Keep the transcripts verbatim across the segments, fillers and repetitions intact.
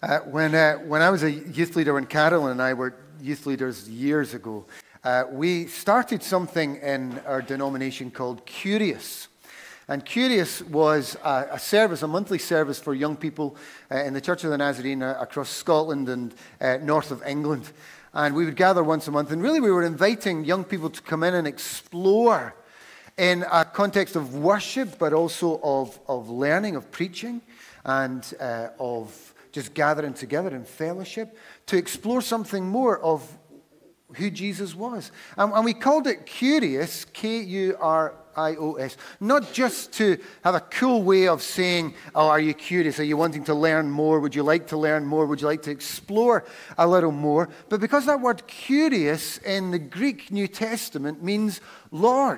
Uh, when, uh, when I was a youth leader, when Carolyn and I were youth leaders years ago, uh, we started something in our denomination called Curious. And Curious was a, a service, a monthly service for young people uh, in the Church of the Nazarene uh, across Scotland and uh, north of England. And we would gather once a month, and really we were inviting young people to come in and explore in a context of worship, but also of, of learning, of preaching, and uh, of just gathering together in fellowship to explore something more of who Jesus was. And, and we called it Curious, K U R I O S, not just to have a cool way of saying, oh, are you curious? Are you wanting to learn more? Would you like to learn more? Would you like to explore a little more? But because that word curious in the Greek New Testament means Lord.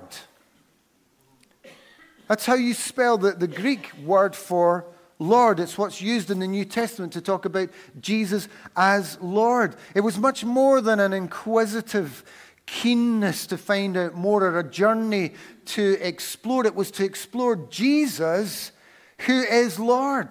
That's how you spell the, the Greek word for Lord. It's what's used in the New Testament to talk about Jesus as Lord. It was much more than an inquisitive keenness to find out more, or a journey to explore. It was to explore Jesus, who is Lord.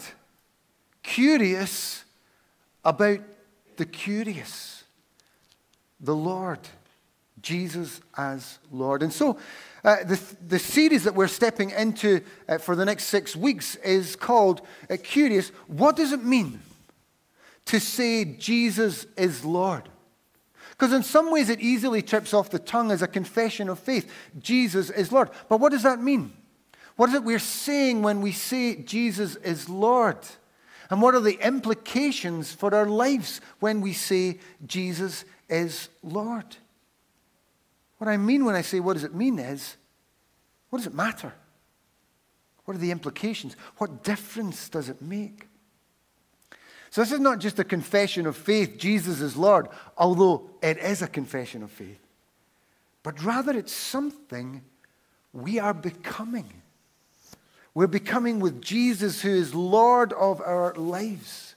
Curious about the curious. The Lord. Jesus as Lord. And so, Uh, the, the series that we're stepping into uh, for the next six weeks is called uh, Curious. What does it mean to say Jesus is Lord? Because in some ways it easily trips off the tongue as a confession of faith. Jesus is Lord. But what does that mean? What is it we're saying when we say Jesus is Lord? And what are the implications for our lives when we say Jesus is Lord? What I mean when I say what does it mean is, what does it matter? What are the implications? What difference does it make? So this is not just a confession of faith, Jesus is Lord, although it is a confession of faith. But rather it's something we are becoming. We're becoming with Jesus, who is Lord of our lives.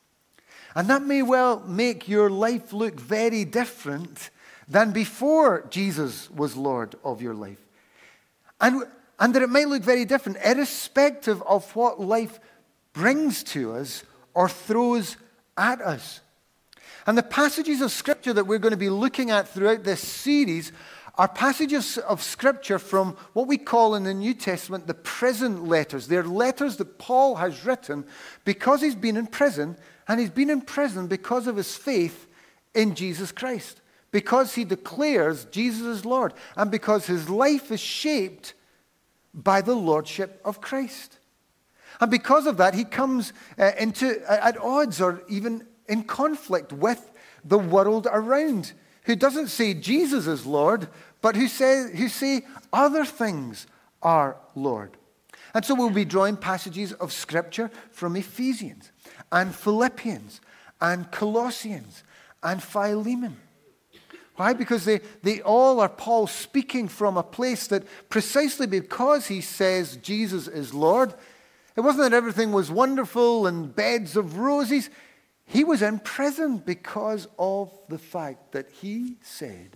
And that may well make your life look very different than before Jesus was Lord of your life. And, and that it might look very different, irrespective of what life brings to us or throws at us. And the passages of Scripture that we're going to be looking at throughout this series are passages of Scripture from what we call in the New Testament the prison letters. They're letters that Paul has written because he's been in prison, and he's been in prison because of his faith in Jesus Christ. Because he declares Jesus is Lord, and because his life is shaped by the lordship of Christ. And because of that, he comes uh, into uh, at odds or even in conflict with the world around, who doesn't say Jesus is Lord, but who say, who say other things are Lord. And so we'll be drawing passages of Scripture from Ephesians and Philippians and Colossians and Philemon. Why? Because they, they all are Paul speaking from a place that precisely because he says Jesus is Lord, it wasn't that everything was wonderful and beds of roses. He was in prison because of the fact that he said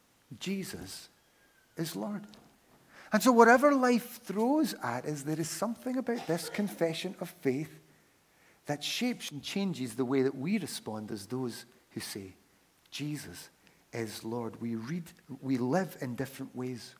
Jesus is Lord. And so whatever life throws at us, there is something about this confession of faith that shapes and changes the way that we respond as those who say Jesus is Lord. We read, we live in different ways.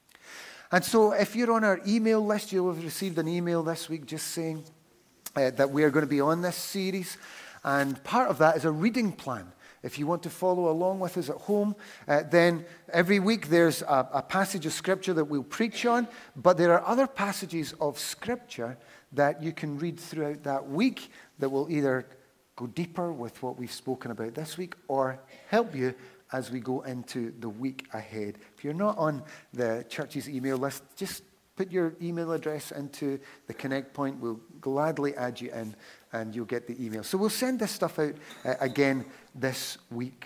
And so if you're on our email list, you'll have received an email this week just saying uh, that we are going to be on this series. And part of that is a reading plan. If you want to follow along with us at home, uh, then every week there's a, a passage of Scripture that we'll preach on, but there are other passages of Scripture that you can read throughout that week that will either go deeper with what we've spoken about this week or help you as we go into the week ahead. If you're not on the church's email list, just put your email address into the Connect point. We'll gladly add you in and you'll get the email. So we'll send this stuff out uh, again this week.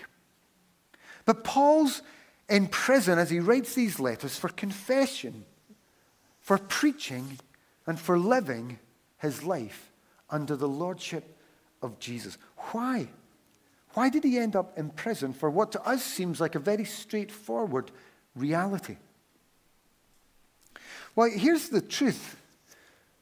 But Paul's in prison as he writes these letters for confession, for preaching, and for living his life under the lordship of Jesus. Why? Why did he end up in prison for what to us seems like a very straightforward reality? Well, here's the truth.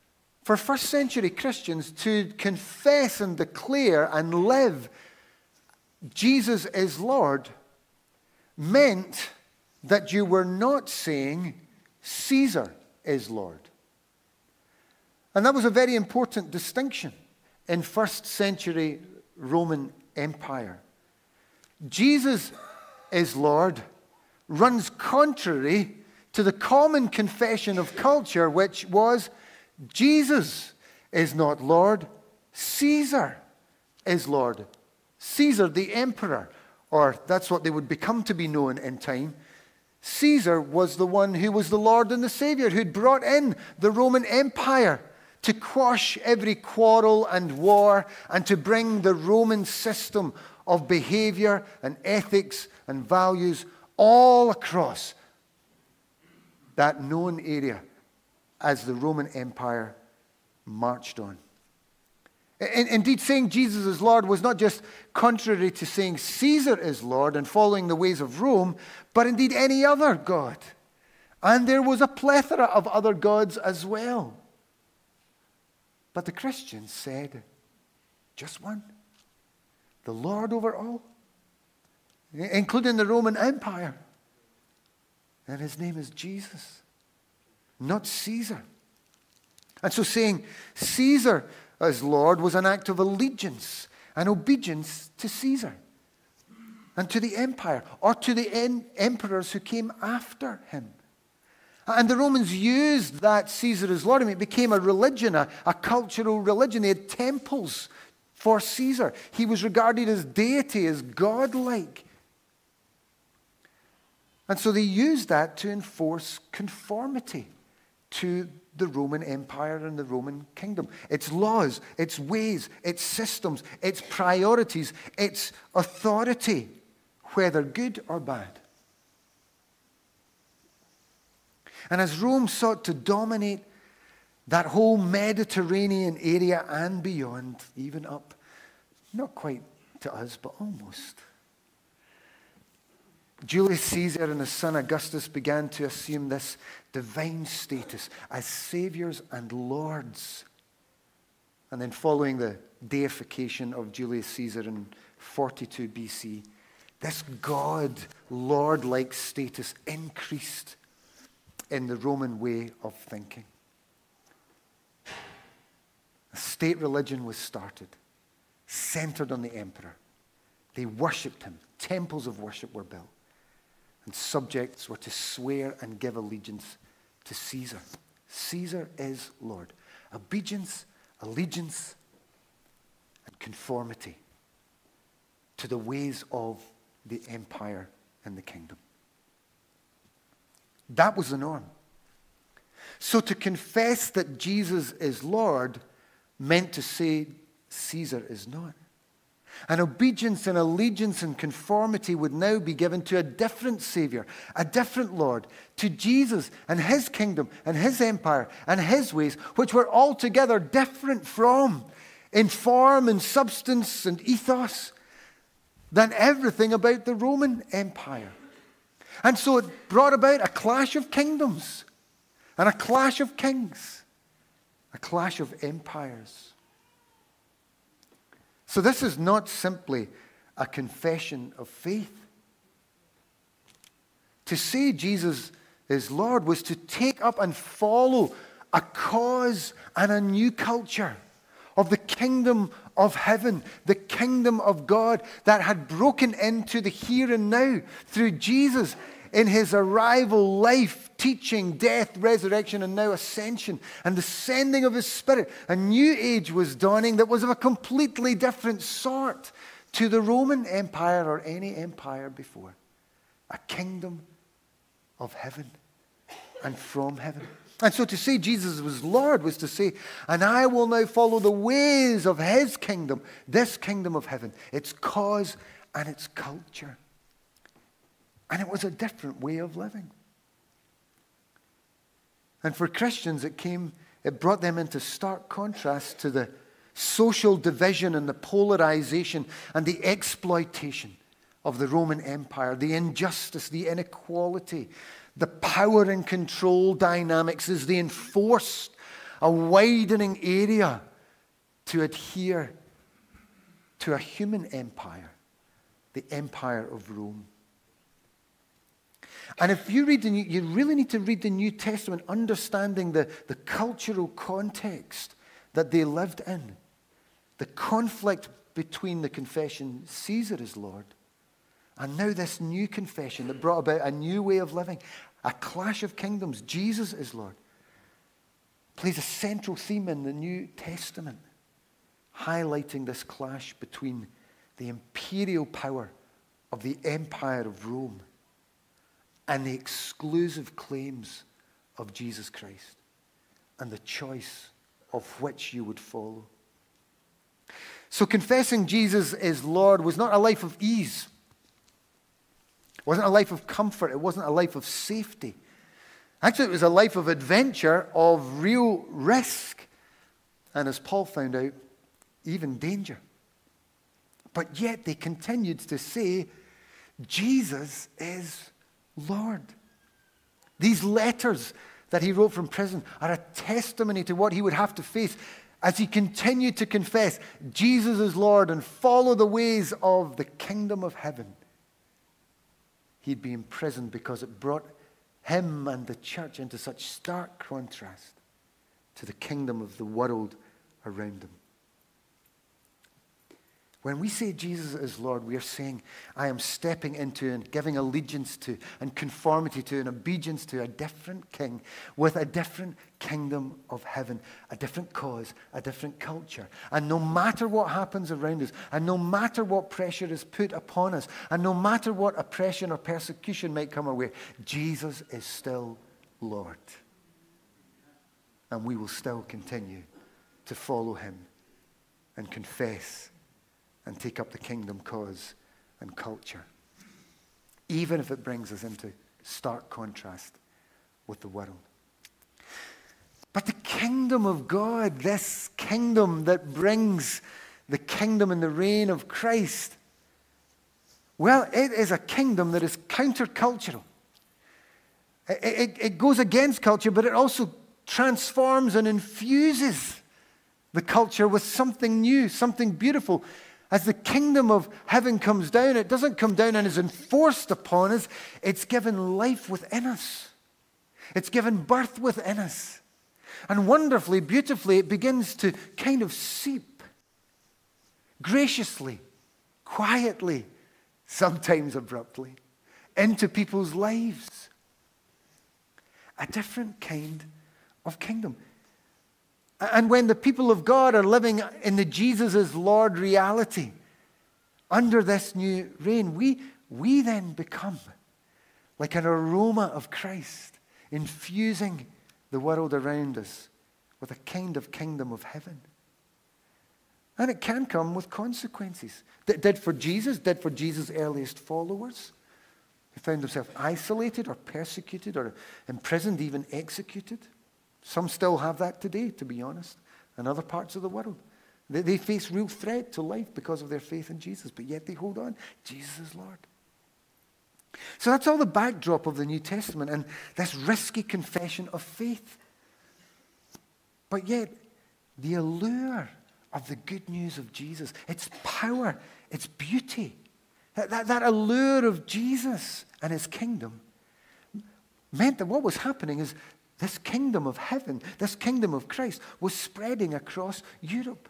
for first century Christians to confess and declare and live Jesus is Lord meant that you were not saying Caesar is Lord. And that was a very important distinction in first century Roman Empire. Jesus is Lord runs contrary to the common confession of culture, which was Jesus is not Lord, Caesar is Lord. Caesar, the emperor, or that's what they would become to be known in time. Caesar was the one who was the Lord and the Savior, who'd brought in the Roman Empire to quash every quarrel and war and to bring the Roman system of behavior and ethics and values all across that known area as the Roman Empire marched on. Indeed, saying Jesus is Lord was not just contrary to saying Caesar is Lord and following the ways of Rome, but indeed any other god. And there was a plethora of other gods as well. But the Christians said, just one. The Lord over all, including the Roman Empire. And his name is Jesus, not Caesar. And so saying Caesar as Lord was an act of allegiance and obedience to Caesar and to the empire, or to the en- emperors who came after him. And the Romans used that Caesar as Lord. I mean, it became a religion, a, a cultural religion. They had temples for Caesar. He was regarded as deity, as godlike. And so they used that to enforce conformity to the Roman Empire and the Roman kingdom. Its laws, its ways, its systems, its priorities, its authority, whether good or bad. And as Rome sought to dominate that whole Mediterranean area and beyond, even up, not quite to us, but almost, Julius Caesar and his son Augustus began to assume this divine status as saviors and lords. And then following the deification of Julius Caesar in forty-two B C, this God, Lord-like status increased in the Roman way of thinking. A state religion was started, centered on the emperor. They worshipped him. Temples of worship were built. And subjects were to swear and give allegiance to Caesar. Caesar is Lord. Obedience, allegiance, and conformity to the ways of the empire and the kingdom. That was the norm. So to confess that Jesus is Lord meant to say Caesar is not. And obedience and allegiance and conformity would now be given to a different Savior, a different Lord, to Jesus and his kingdom and his empire and his ways, which were altogether different from, in form and substance and ethos, than everything about the Roman Empire. And so it brought about a clash of kingdoms and a clash of kings, a clash of empires. So this is not simply a confession of faith. To say Jesus is Lord was to take up and follow a cause and a new culture of the kingdom of heaven, the kingdom of God that had broken into the here and now through Jesus in his arrival, life, teaching, death, resurrection, and now ascension, and the sending of his Spirit. A new age was dawning that was of a completely different sort to the Roman Empire or any empire before. A kingdom of heaven and from heaven. And so to say Jesus was Lord was to say, and I will now follow the ways of his kingdom, this kingdom of heaven, its cause and its culture. And it was a different way of living. And for Christians, it came, it brought them into stark contrast to the social division and the polarization and the exploitation of the Roman Empire, the injustice, the inequality, the power and control dynamics as they enforced a widening area to adhere to a human empire, the empire of Rome. And if you read the New, you really need to read the New Testament, understanding the, the cultural context that they lived in. The conflict between the confession, Caesar is Lord, and now this new confession that brought about a new way of living, a clash of kingdoms, Jesus is Lord, plays a central theme in the New Testament, highlighting this clash between the imperial power of the empire of Rome and the exclusive claims of Jesus Christ and the choice of which you would follow. So confessing Jesus is Lord was not a life of ease. It wasn't a life of comfort. It wasn't a life of safety. Actually, it was a life of adventure, of real risk. And as Paul found out, even danger. But yet they continued to say, Jesus is Lord. These letters that he wrote from prison are a testimony to what he would have to face as he continued to confess Jesus is Lord and follow the ways of the kingdom of heaven. He'd be imprisoned because it brought him and the church into such stark contrast to the kingdom of the world around him. When we say Jesus is Lord, we are saying, I am stepping into and giving allegiance to and conformity to and obedience to a different king with a different kingdom of heaven, a different cause, a different culture. And no matter what happens around us, and no matter what pressure is put upon us, and no matter what oppression or persecution might come our way, Jesus is still Lord. And we will still continue to follow him and confess and take up the kingdom cause and culture, even if it brings us into stark contrast with the world. But the kingdom of God, this kingdom that brings the kingdom and the reign of Christ, well, it is a kingdom that is countercultural. It, it, it goes against culture, but it also transforms and infuses the culture with something new, something beautiful. As the kingdom of heaven comes down, it doesn't come down and is enforced upon us. It's given life within us. It's given birth within us. And wonderfully, beautifully, it begins to kind of seep graciously, quietly, sometimes abruptly, into people's lives. A different kind of kingdom. And when the people of God are living in the Jesus is Lord reality, under this new reign, we, we then become like an aroma of Christ, infusing the world around us with a kind of kingdom of heaven. And it can come with consequences. It did for Jesus, did for Jesus' earliest followers, who found themselves isolated or persecuted or imprisoned, even executed. Some still have that today, to be honest, in other parts of the world. They, they face real threat to life because of their faith in Jesus, but yet they hold on. Jesus is Lord. So that's all the backdrop of the New Testament and this risky confession of faith. But yet, the allure of the good news of Jesus, its power, its beauty, that, that, that allure of Jesus and his kingdom meant that what was happening is this kingdom of heaven, this kingdom of Christ, was spreading across Europe.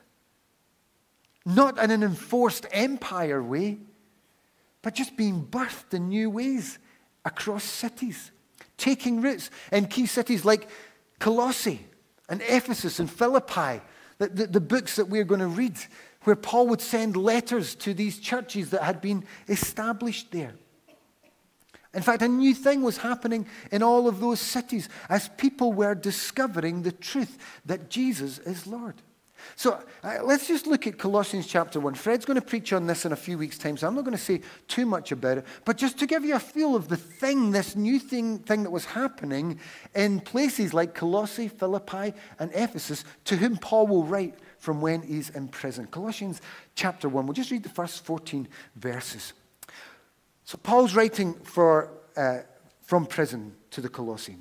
Not in an enforced empire way, but just being birthed in new ways across cities, taking roots in key cities like Colossae and Ephesus and Philippi, the, the, the books that we're going to read, where Paul would send letters to these churches that had been established there. In fact, a new thing was happening in all of those cities as people were discovering the truth that Jesus is Lord. So uh, let's just look at Colossians chapter one. Fred's going to preach on this in a few weeks' time, so I'm not going to say too much about it. But just to give you a feel of the thing, this new thing, thing that was happening in places like Colossae, Philippi, and Ephesus, to whom Paul will write from when he's in prison. Colossians chapter one. We'll just read the first fourteen verses. So Paul's writing for, uh, from prison to the Colossians.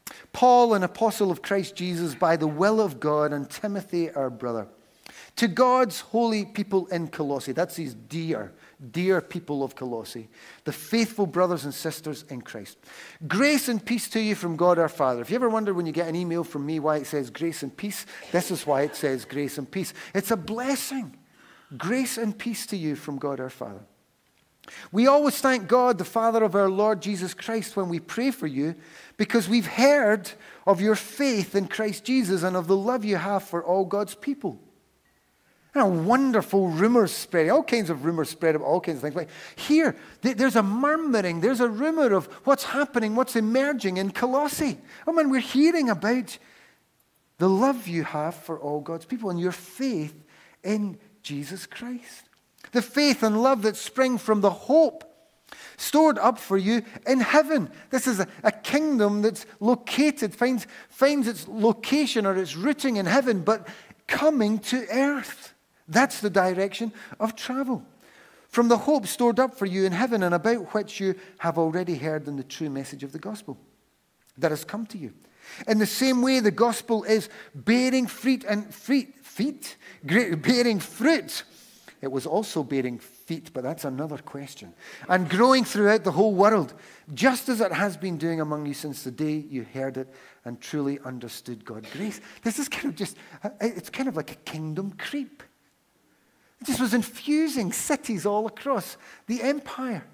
Paul, an apostle of Christ Jesus, by the will of God, and Timothy, our brother, to God's holy people in Colossae. That's these dear, dear people of Colossae, the faithful brothers and sisters in Christ. Grace and peace to you from God our Father. If you ever wonder when you get an email from me why it says grace and peace, this is why it says grace and peace. It's a blessing. Grace and peace to you from God our Father. We always thank God, the Father of our Lord Jesus Christ, when we pray for you, because we've heard of your faith in Christ Jesus and of the love you have for all God's people. And wonderful rumors spreading, all kinds of rumors spread about all kinds of things. But here, there's a murmuring, there's a rumor of what's happening, what's emerging in Colossae. Oh man, we're hearing about the love you have for all God's people and your faith in Jesus Christ. The faith and love that spring from the hope stored up for you in heaven. This is a, a kingdom that's located, finds, finds its location or its rooting in heaven, but coming to earth. That's the direction of travel. From the hope stored up for you in heaven, and about which you have already heard in the true message of the gospel that has come to you. In the same way, the gospel is bearing fruit and feet, feet, bearing fruit. It was also bearing feet, but that's another question. And growing throughout the whole world, just as it has been doing among you since the day you heard it and truly understood God's grace. This is kind of just, it's kind of like a kingdom creep. It just was infusing cities all across the empire.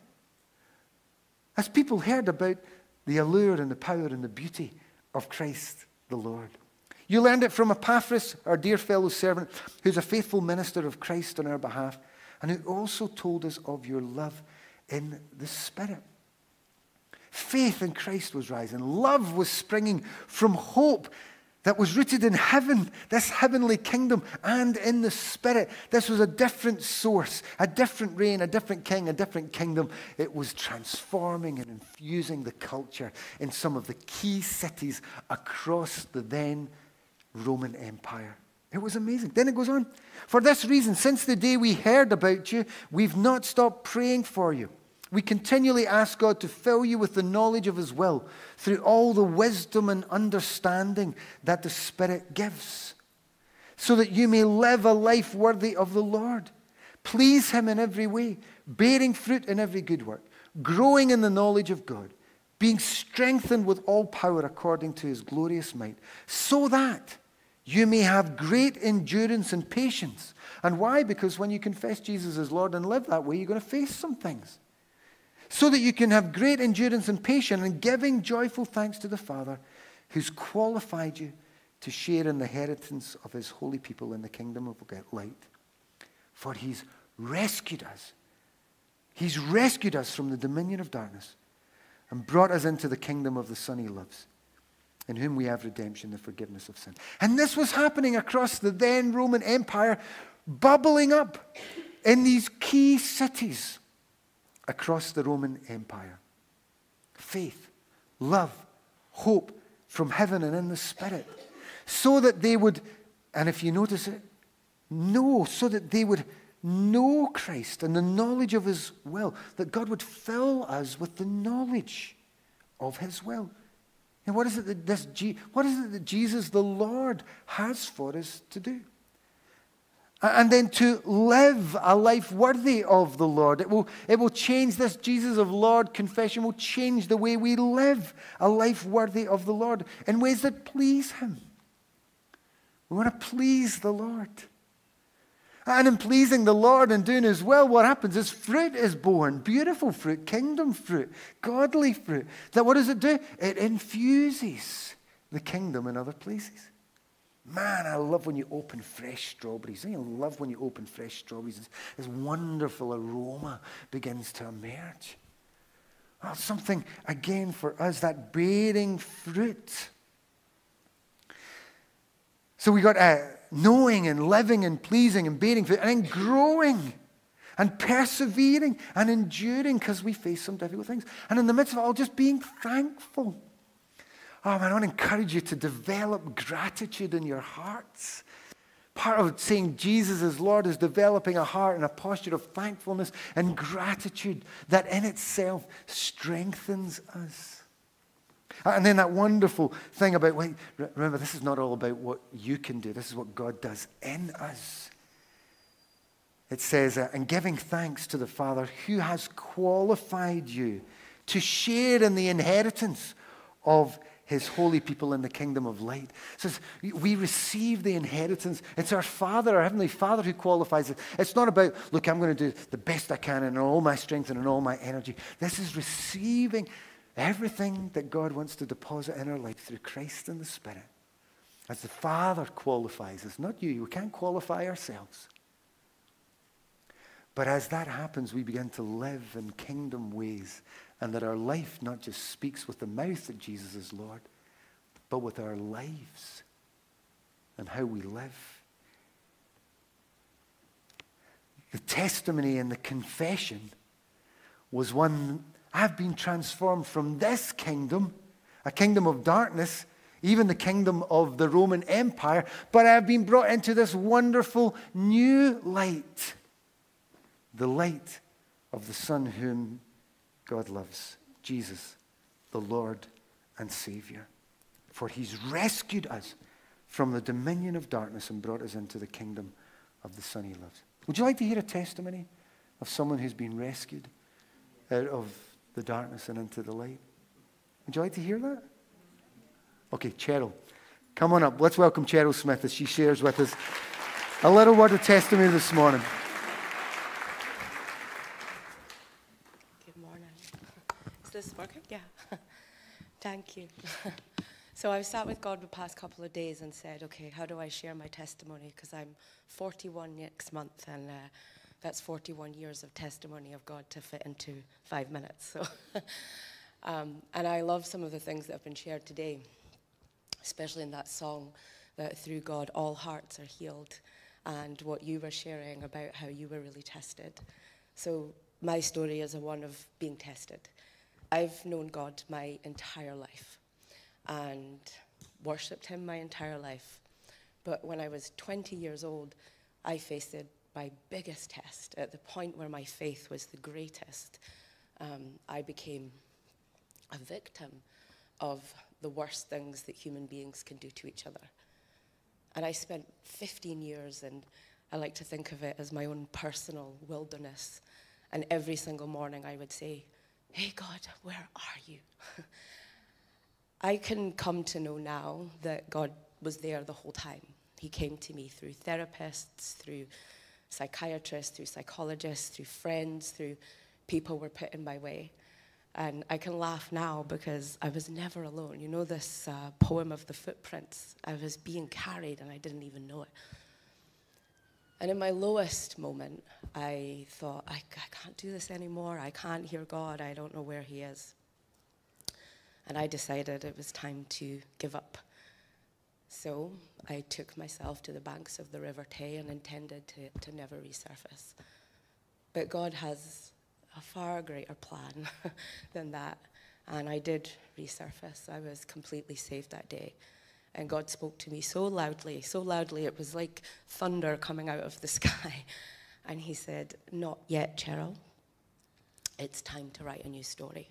As people heard about the allure and the power and the beauty of Christ the Lord. You learned it from Epaphras, our dear fellow servant, who's a faithful minister of Christ on our behalf, and who also told us of your love in the Spirit. Faith in Christ was rising. Love was springing from hope that was rooted in heaven, this heavenly kingdom, and in the Spirit. This was a different source, a different reign, a different king, a different kingdom. It was transforming and infusing the culture in some of the key cities across the then Roman Empire. It was amazing. Then it goes on. For this reason, since the day we heard about you, we've not stopped praying for you. We continually ask God to fill you with the knowledge of his will through all the wisdom and understanding that the Spirit gives, so that you may live a life worthy of the Lord. Please him in every way, bearing fruit in every good work, growing in the knowledge of God, being strengthened with all power according to his glorious might, so that you may have great endurance and patience. And why? Because when you confess Jesus as Lord and live that way, you're going to face some things. So that you can have great endurance and patience and giving joyful thanks to the Father who's qualified you to share in the inheritance of his holy people in the kingdom of light. For he's rescued us. He's rescued us from the dominion of darkness and brought us into the kingdom of the Son he loves, in whom we have redemption, the forgiveness of sin. And this was happening across the then Roman Empire, bubbling up in these key cities across the Roman Empire. Faith, love, hope from heaven and in the Spirit. So that they would, and if you notice it, know, so that they would know Christ and the knowledge of his will, that God would fill us with the knowledge of his will. And what is it that this, what is it that Jesus the Lord has for us to do? And then to live a life worthy of the Lord. It will, it will change this Jesus of Lord confession, will change the way we live a life worthy of the Lord in ways that please him. We want to please the Lord. And in pleasing the Lord and doing his will, what happens is fruit is born. Beautiful fruit, kingdom fruit, godly fruit. That what does it do? It infuses the kingdom in other places. Man, I love when you open fresh strawberries. I love when you open fresh strawberries. This, this wonderful aroma begins to emerge. Well, something, again, for us, that bearing fruit. So we got uh, knowing and living and pleasing and bearing fruit, and then growing and persevering and enduring because we face some difficult things. And in the midst of it all, just being thankful. Oh man, I want to encourage you to develop gratitude in your hearts. Part of saying Jesus is Lord is developing a heart and a posture of thankfulness and gratitude that in itself strengthens us. And then that wonderful thing about, wait, remember, this is not all about what you can do. This is what God does in us. It says, uh, and giving thanks to the Father who has qualified you to share in the inheritance of his holy people in the kingdom of light. It says, we receive the inheritance. It's our Father, our Heavenly Father who qualifies it. It's not about, look, I'm going to do the best I can in all my strength and in all my energy. This is receiving everything that God wants to deposit in our life through Christ and the Spirit. As the Father qualifies us, not you. We can't qualify ourselves. But as that happens, we begin to live in kingdom ways, and that our life not just speaks with the mouth that Jesus is Lord, but with our lives and how we live. The testimony and the confession was one, I've been transformed from this kingdom, a kingdom of darkness, even the kingdom of the Roman Empire, but I've been brought into this wonderful new light. The light of the Son whom God loves, Jesus, the Lord and Savior. For he's rescued us from the dominion of darkness and brought us into the kingdom of the Son he loves. Would you like to hear a testimony of someone who's been rescued out of the darkness and into the light? Would you like to hear that? Okay, Cheryl, come on up. Let's welcome Cheryl Smith as she shares with us a little word of testimony this morning. Is this working? Yeah. Thank you. So I've sat with God the past couple of days and said, okay, how do I share my testimony? Because I'm forty-one next month, and uh, that's forty-one years of testimony of God to fit into five minutes. So, um, and I love some of the things that have been shared today, especially in that song, that through God all hearts are healed, and what you were sharing about how you were really tested. So my story is a one of being tested. I've known God my entire life and worshipped him my entire life. But when I was twenty years old, I faced my biggest test. At the point where my faith was the greatest, um, I became a victim of the worst things that human beings can do to each other. And I spent fifteen years, and I like to think of it as my own personal wilderness. And every single morning I would say, hey, God, where are you? I can come to know now that God was there the whole time. He came to me through therapists, through psychiatrists, through psychologists, through friends, through people were put in my way. And I can laugh now because I was never alone. You know this uh, poem of the footprints? I was being carried and I didn't even know it. And in my lowest moment, I thought, I, I can't do this anymore. I can't hear God. I don't know where he is. And I decided it was time to give up. So I took myself to the banks of the River Tay and intended to, to never resurface. But God has a far greater plan than that. And I did resurface. I was completely saved that day. And God spoke to me so loudly, so loudly it was like thunder coming out of the sky. And he said, not yet, Cheryl. It's time to write a new story.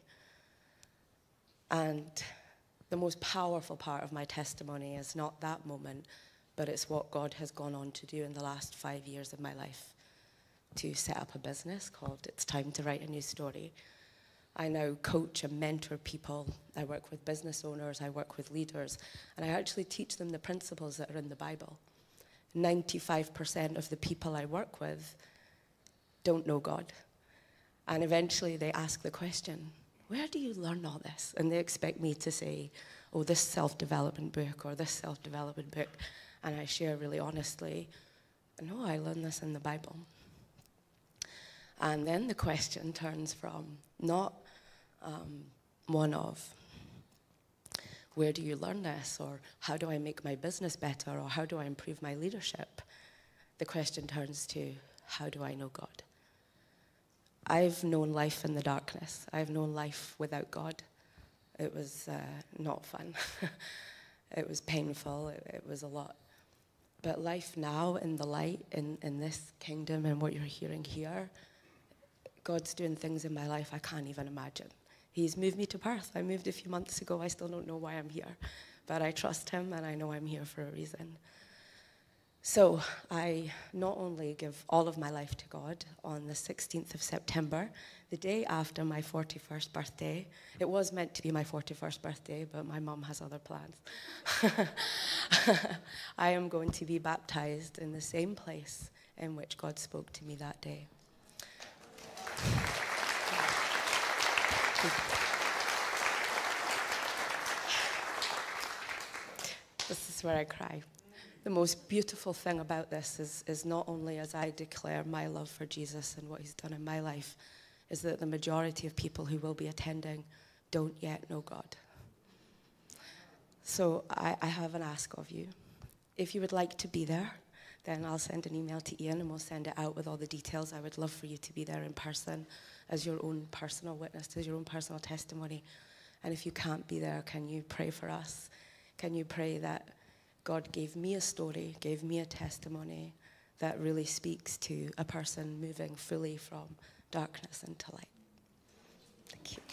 And the most powerful part of my testimony is not that moment, but it's what God has gone on to do in the last five years of my life. To set up a business called It's Time to Write a New Story. I now coach and mentor people. I work with business owners, I work with leaders, and I actually teach them the principles that are in the Bible. ninety-five percent of the people I work with don't know God. And eventually they ask the question, where do you learn all this? And they expect me to say, oh, this self-development book or this self-development book. And I share really honestly, no, I learned this in the Bible. And then the question turns from not um, one of, where do you learn this? Or how do I make my business better? Or how do I improve my leadership? The question turns to, how do I know God? I've known life in the darkness. I've known life without God. It was uh, not fun. It was painful. It, it was a lot. But life now in the light, in, in this kingdom and what you're hearing here, God's doing things in my life I can't even imagine. He's moved me to Perth. I moved a few months ago. I still don't know why I'm here, but I trust him and I know I'm here for a reason. So I not only give all of my life to God on the sixteenth of September, the day after my forty-first birthday. It was meant to be my forty-first birthday, but my mum has other plans. I am going to be baptized in the same place in which God spoke to me that day. This is where I cry. The most beautiful thing about this is, is not only as I declare my love for Jesus and what he's done in my life, is that the majority of people who will be attending don't yet know God. So I, I have an ask of you. If you would like to be there, then I'll send an email to Ian and we'll send it out with all the details. I would love for you to be there in person as your own personal witness, as your own personal testimony. And if you can't be there, can you pray for us? Can you pray that God gave me a story, gave me a testimony that really speaks to a person moving fully from darkness into light? Thank you.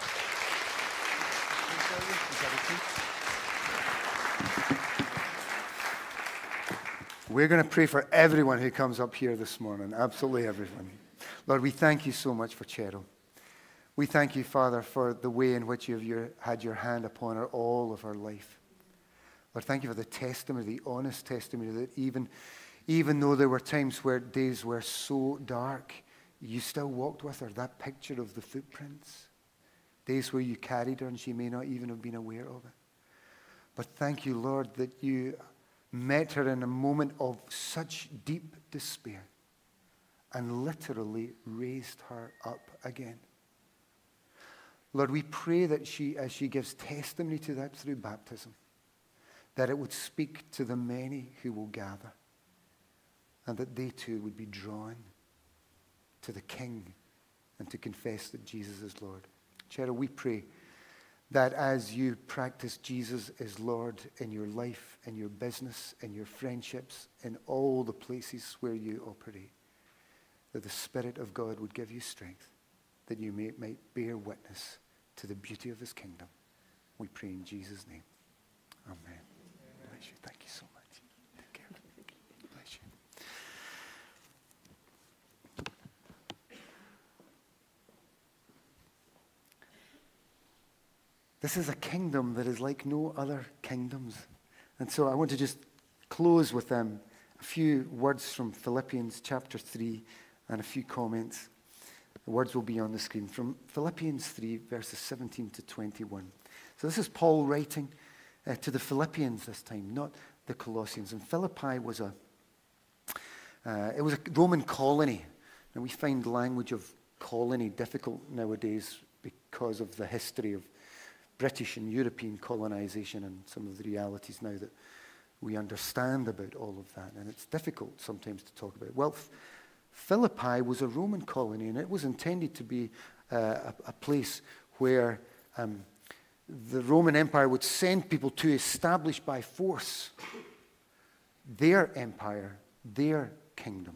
We're going to pray for everyone who comes up here this morning, absolutely everyone. Lord, we thank you so much for Cheryl. We thank you, Father, for the way in which you have your, had your hand upon her all of her life. Lord, thank you for the testimony, the honest testimony that even, even though there were times where days were so dark, you still walked with her. That picture of the footprints. Days where you carried her and she may not even have been aware of it. But thank you, Lord, that you met her in a moment of such deep despair and literally raised her up again. Lord, we pray that she, as she gives testimony to that through baptism, that it would speak to the many who will gather, and that they too would be drawn to the King and to confess that Jesus is Lord. Cheryl, we pray that as you practice Jesus as Lord in your life, in your business, in your friendships, in all the places where you operate, that the Spirit of God would give you strength, that you may, might bear witness to the beauty of his kingdom. We pray in Jesus' name. Amen. Bless you. Thank you so much. Take care. Bless you. This is a kingdom that is like no other kingdoms. And so I want to just close with um, a few words from Philippians chapter three and a few comments. The words will be on the screen from Philippians three, verses seventeen to twenty-one. So this is Paul writing uh, to the Philippians this time, not the Colossians. And Philippi was a, uh, it was a Roman colony. And we find language of colony difficult nowadays because of the history of British and European colonization and some of the realities now that we understand about all of that. And it's difficult sometimes to talk about. Well, Philippi was a Roman colony, and it was intended to be uh, a, a place where um, the Roman Empire would send people to establish by force their empire, their kingdom.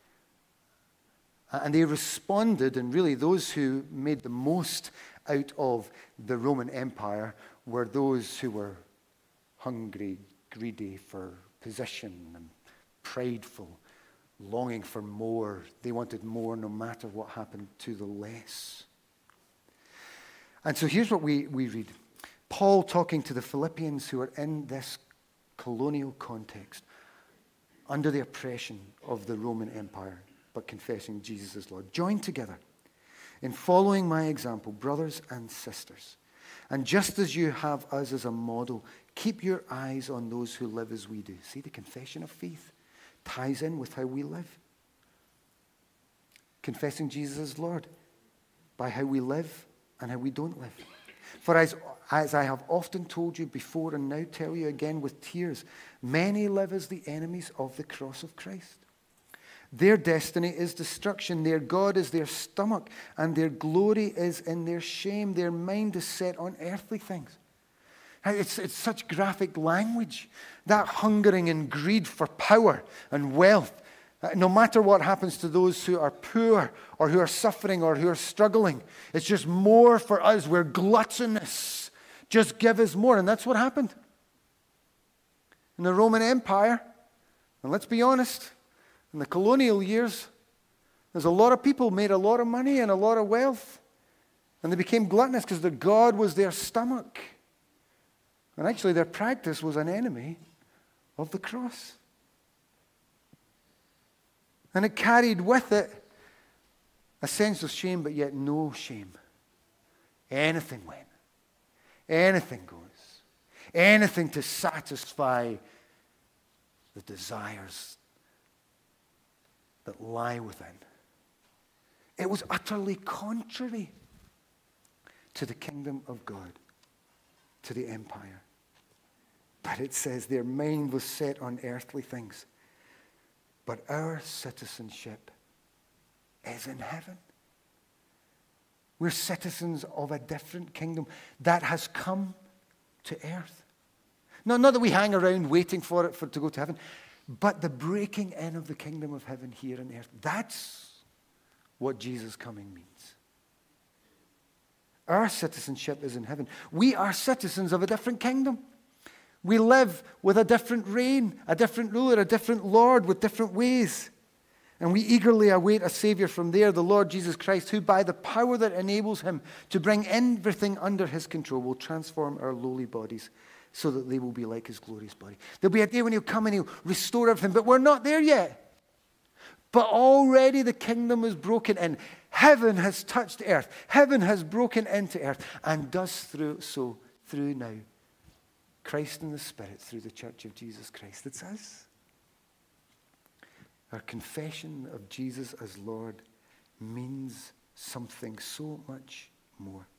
And they responded, and really those who made the most out of the Roman Empire were those who were hungry, greedy for position and prideful, longing for more. They wanted more no matter what happened to the less. And so here's what we, we read. Paul talking to the Philippians who are in this colonial context, under the oppression of the Roman Empire, but confessing Jesus as Lord. Join together in following my example, brothers and sisters. And just as you have us as a model, keep your eyes on those who live as we do. See, the confession of faith ties in with how we live. Confessing Jesus as Lord by how we live and how we don't live. For as, as I have often told you before and now tell you again with tears, many live as the enemies of the cross of Christ. Their destiny is destruction. Their God is their stomach, and their glory is in their shame. Their mind is set on earthly things. It's, it's such graphic language. That hungering and greed for power and wealth, Uh, no matter what happens to those who are poor or who are suffering or who are struggling, it's just more for us. We're gluttonous. Just give us more. And that's what happened in the Roman Empire. And let's be honest, in the colonial years, there's a lot of people made a lot of money and a lot of wealth. And they became gluttonous because the God was their stomach. And actually their practice was an enemy of the cross. And it carried with it a sense of shame, but yet no shame. Anything went. Anything goes. Anything to satisfy the desires that lie within. It was utterly contrary to the kingdom of God, to the empire. But it says their mind was set on earthly things. But our citizenship is in heaven. We're citizens of a different kingdom that has come to earth. No, not that we hang around waiting for it for it to go to heaven, but the breaking in of the kingdom of heaven here on earth. That's what Jesus' coming means. Our citizenship is in heaven. We are citizens of a different kingdom. We live with a different reign, a different ruler, a different Lord with different ways. And we eagerly await a Savior from there, the Lord Jesus Christ, who by the power that enables him to bring everything under his control will transform our lowly bodies so that they will be like his glorious body. There'll be a day when he'll come and he'll restore everything, but we're not there yet. But already the kingdom is broken in. Heaven has touched earth. Heaven has broken into earth and does through so through now Christ in the Spirit through the church of Jesus Christ. It's us. Our confession of Jesus as Lord means something so much more.